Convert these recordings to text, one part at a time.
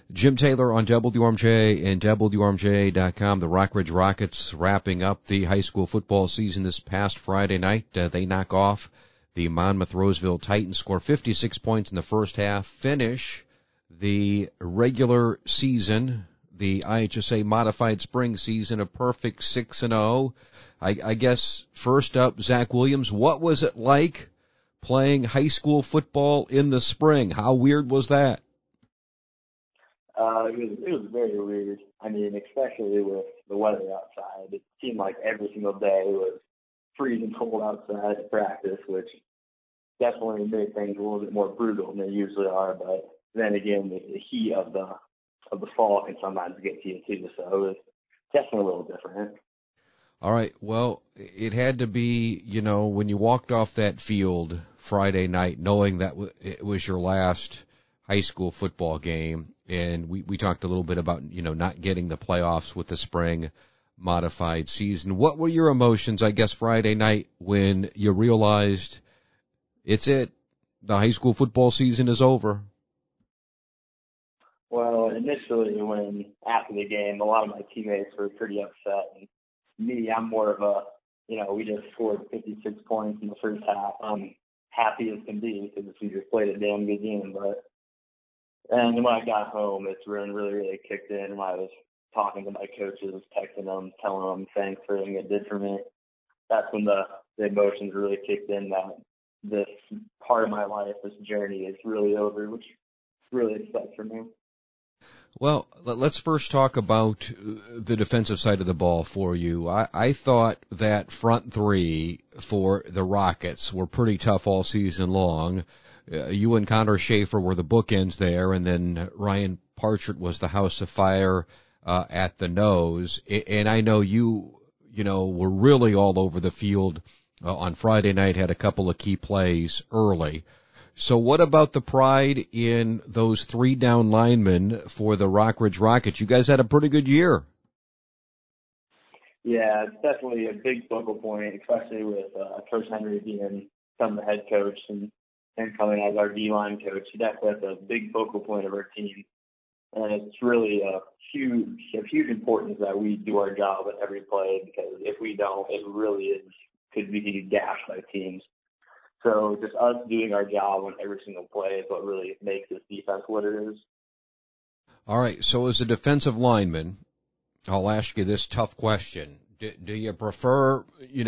Jim Taylor on WRMJ and WRMJ.com. The Rockridge Rockets wrapping up the high school football season this past Friday night. They knock off the Monmouth-Roseville Titans, score 56 points in the first half, finish the regular season, the IHSA modified spring season, a perfect 6-0. I guess first up, Zach Williams, what was it like playing high school football in the spring? How weird was that? It was very weird. I mean, especially with the weather outside. It seemed like every single day was freezing cold outside at practice, which definitely made things a little bit more brutal than they usually are. But then again, the heat of the fall can sometimes get to you too. So it was definitely a little different. All right. Well, it had to be, when you walked off that field Friday night, knowing that it was your last high school football game, and we talked a little bit about, not getting the playoffs with the spring modified season. What were your emotions, I guess, Friday night when you realized it's it, the high school football season is over? Well, initially, after the game, a lot of my teammates were pretty upset. And me, I'm more of a, we just scored 56 points in the first half. I'm happy as can be because we just played a damn good game. And when I got home, it's really, really kicked in. When I was talking to my coaches, texting them, telling them thanks for everything it did for me. That's when the emotions really kicked in, that this part of my life, this journey is really over, which really excites for me. Well, let's first talk about the defensive side of the ball for you. I thought that front three for the Rockets were pretty tough all season long. You and Connor Schaefer were the bookends there, and then Ryan Parchert was the house of fire at the nose. And I know you were really all over the field on Friday night, had a couple of key plays early. So what about the pride in those three down linemen for the Rockridge Rockets? You guys had a pretty good year. Yeah, it's definitely a big focal point, especially with Coach Henry becoming the head coach and coming as our D-line coach. That's a big focal point of our team. And it's really a huge importance that we do our job at every play, because if we don't, it really could be gashed by teams. So just us doing our job on every single play is what really makes this defense what it is. All right, so as a defensive lineman, I'll ask you this tough question. Do you prefer,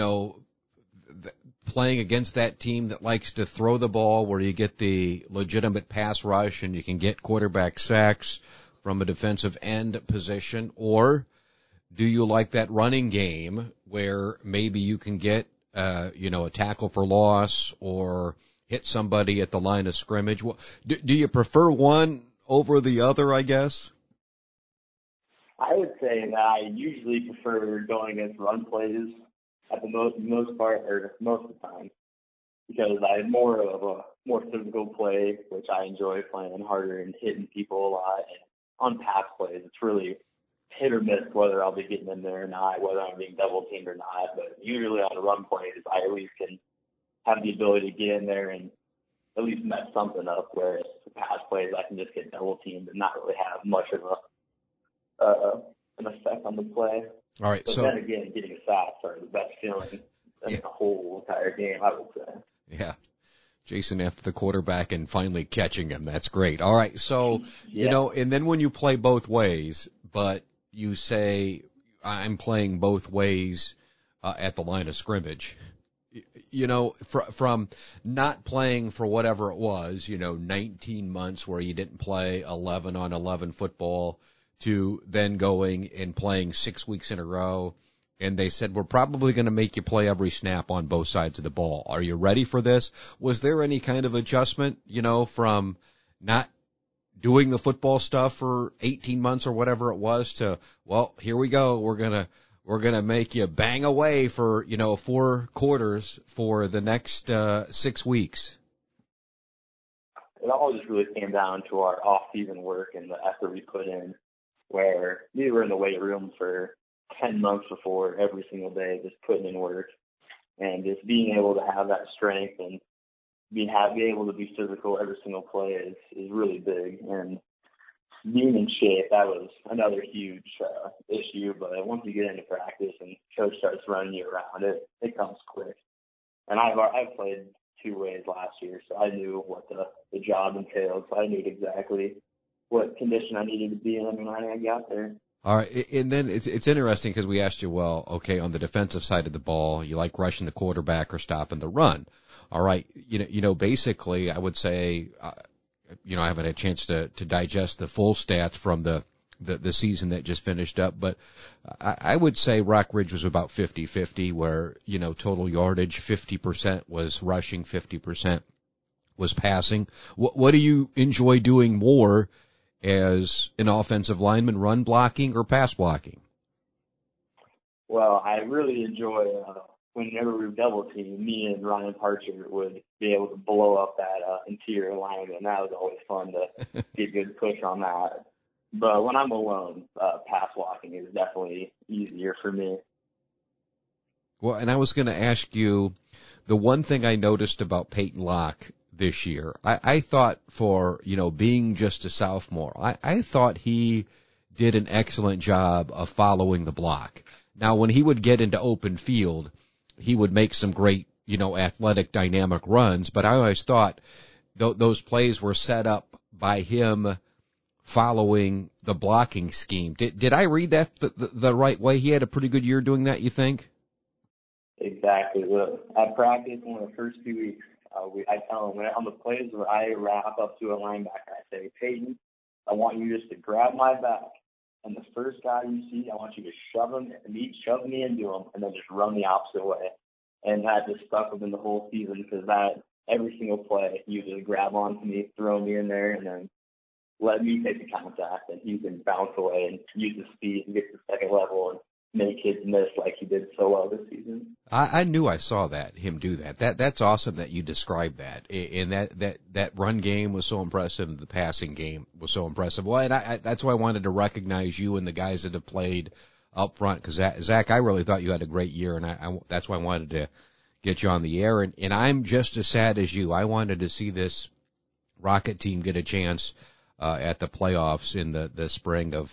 playing against that team that likes to throw the ball where you get the legitimate pass rush and you can get quarterback sacks from a defensive end position, or do you like that running game where maybe you can get a tackle for loss or hit somebody at the line of scrimmage? Do you prefer one over the other, I guess? I would say that I usually prefer going against run plays at the most part, or most of the time, because I'm more of a more physical play, which I enjoy playing harder and hitting people a lot. And on pass plays, it's really hit or miss whether I'll be getting in there or not, whether I'm being double teamed or not. But usually on a run plays, I at least can have the ability to get in there and at least mess something up, whereas the pass plays, I can just get double teamed and not really have much of an effect on the play. All right. But so then again, getting a sack are the best feeling in the whole entire game, I would say. Yeah. Jason after the quarterback and finally catching him. That's great. All right. So, and then when you play both ways, but you say, I'm playing both ways at the line of scrimmage, from not playing for whatever it was, 19 months where you didn't play 11-on-11 football, to then going and playing 6 weeks in a row. And they said, we're probably going to make you play every snap on both sides of the ball. Are you ready for this? Was there any kind of adjustment, from not doing the football stuff for 18 months or whatever it was to, well, here we go. We're going to make you bang away for, 4 quarters for the next 6 weeks. It all just really came down to our off-season work and the effort we put in, where we were in the weight room for 10 months before every single day, just putting in work, and just being able to have that strength and being able to be physical every single play is really big. And being in shape, that was another huge issue. But once you get into practice and coach starts running you around, it comes quick. And I've played 2 ways last year, so I knew what the job entailed. So I knew exactly what condition I needed to be in when I got there. All right, and then it's interesting because we asked you, well, okay, on the defensive side of the ball, you like rushing the quarterback or stopping the run. All right, basically, I would say, I haven't had a chance to digest the full stats from the season that just finished up, but I would say Rock Ridge was about 50-50, where total yardage 50% was rushing, 50% was passing. What do you enjoy doing more as an offensive lineman, run blocking or pass blocking? Well, I really enjoy whenever we double team, me and Ryan Parcher would be able to blow up that interior lineman. That was always fun to get a good push on that. But when I'm alone, pass blocking is definitely easier for me. Well, and I was going to ask you, the one thing I noticed about Peyton Locke this year, I thought for, being just a sophomore, I thought he did an excellent job of following the block. Now, when he would get into open field, he would make some great, athletic, dynamic runs, but I always thought those plays were set up by him following the blocking scheme. Did I read that the right way? He had a pretty good year doing that, you think? Exactly. At practice, one of the first 2 weeks, I tell him on the plays where I wrap up to a linebacker, I say, Peyton, I want you just to grab my back, and the first guy you see, I want you to shove me into him, and then just run the opposite way. And that just stuck with him the whole season because that every single play, you just grab onto me, throw me in there, and then let me take the contact, and he can bounce away and use his speed and get to the second level and make kids miss like he did so well this season. I knew I saw him do that. That's awesome that you described that. And that run game was so impressive, and the passing game was so impressive. Well, and that's why I wanted to recognize you and the guys that have played up front, because Zach, I really thought you had a great year, and that's why I wanted to get you on the air. And I'm just as sad as you. I wanted to see this Rocket team get a chance at the playoffs in the spring of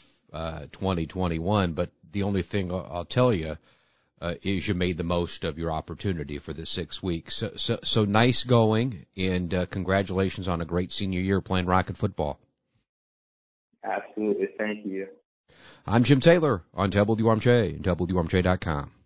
2021, but the only thing I'll tell you is you made the most of your opportunity for the 6 weeks. So nice going, and congratulations on a great senior year playing Rocket football. Absolutely. Thank you. I'm Jim Taylor on WRMJ and WRMJ.com.